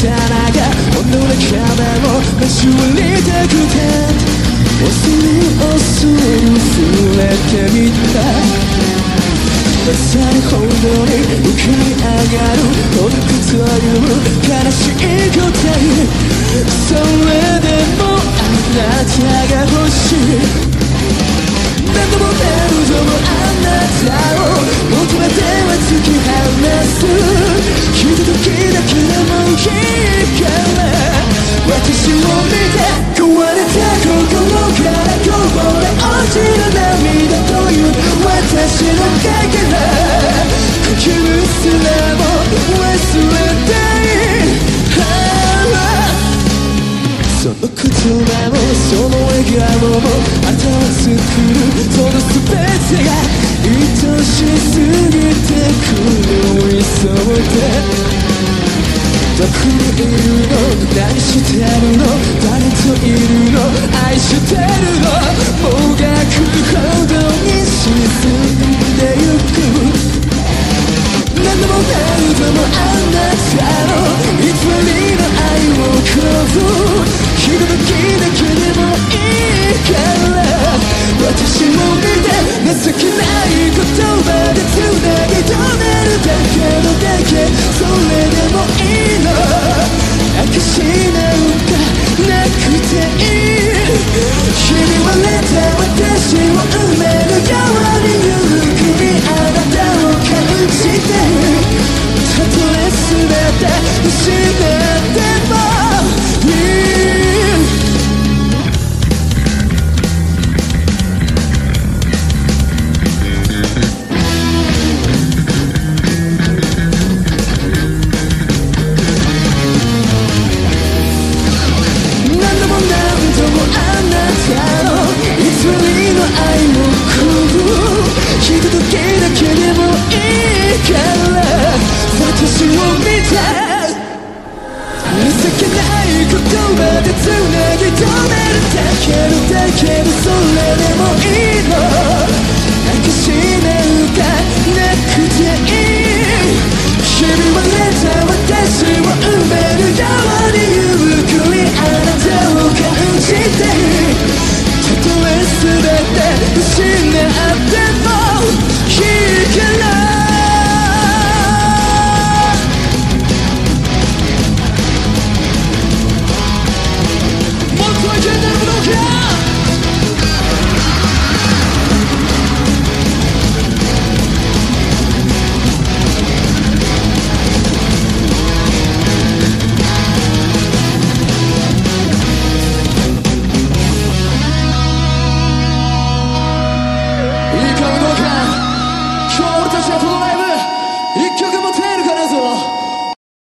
たなが己の壁を交わりたくて恐る恐る触れてみたそれほどに浮かび上がる孤独という悲しい答えそれでもあなたが欲しい何度も何度もあなたを求めては突き放すひとときだけでもいいから私を見て壊れた心からこぼれ落ちる涙という私の影が呼吸すらも忘れたいその言葉もその笑顔もあなたを作るその全てが愛しすぎて狂いそうでどこにいるの何してるの誰といるの愛してるのもがくほどに沈んでゆく何度も何度もあなたの偽りの愛を乞うひとときだけでもいいから私を見て情けない言葉で繋ぎ止めるだけのだけそれでもいいの証なんかなくていいひび割れた私を埋めるようにゆっくりあなたを感じてたとえ全て失ってもいい言葉で繋ぎ止めるだけそれでもいい